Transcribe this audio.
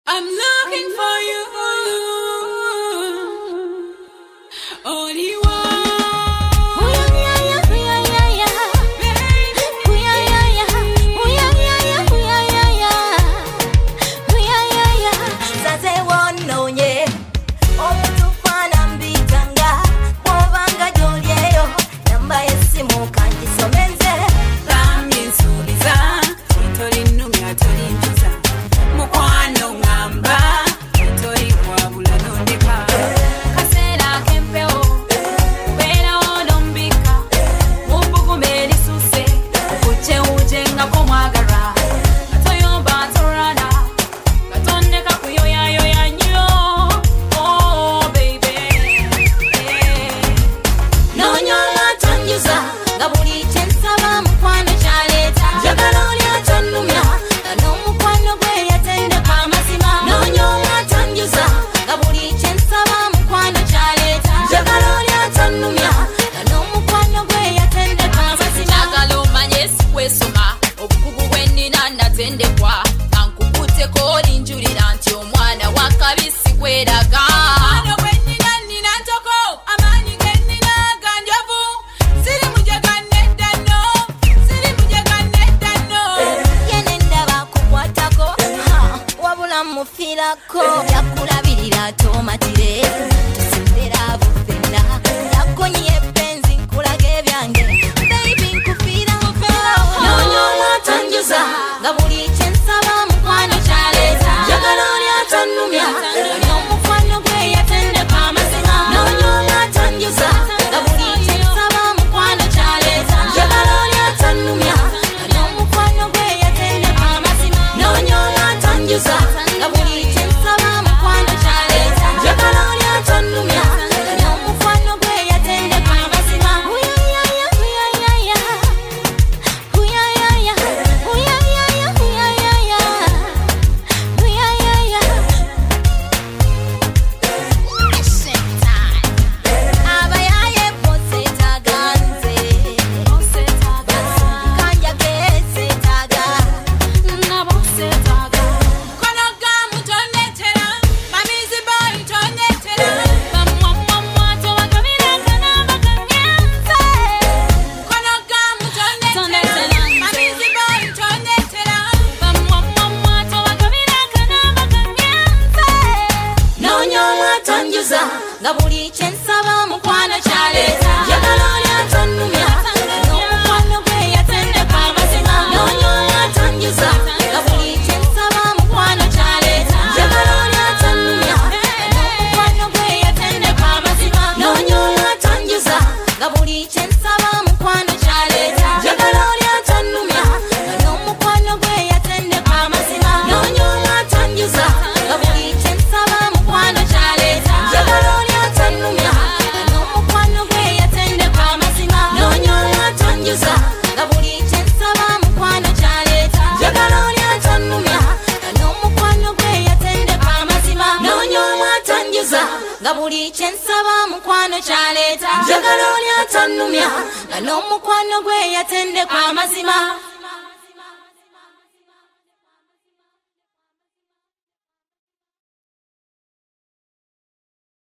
I'm looking for you. Only one. Yakulabirira tomatire tusimbera bufena yakonye penzi nkulage byange baby nkufira nonyola tanjuza nga buli kyensaba mukwano kyaleeta njagala oli atanumya n'omukwano gwe yatendeka amazima nonyola tanjuza nga buli kyensaba mukwano kyaleeta njagala oli atanumya n'omukwano gwe yatendeka amazima nonyola tanjuza nga buli nga buli kyensaba mukwano kyaleeta njagala oli atanumya n'omukwano gwe yatendeka amazima nonyola tanjuza nga buli kyensaba mukwano kyaleeta njagala oli atanumya n'omukwano gwe yatendeka amazima nonyola tanjuza nga buli kyensaba mukwano kyaleeta njagala oli atanumya n'omukwano gwe yatendeka amazima nonyola tanjuza nga buli kyensaba mukwano kyaleeta njagala nga buli kyensaba mukwano kyaleeta njagala oli atanumya n'omukwano gwe yatendeka amazima nonyola tanjuza nga buli kyensaba mukwano kyaleeta njagala oli atanumya n'omukwano gwe yatendeka amazima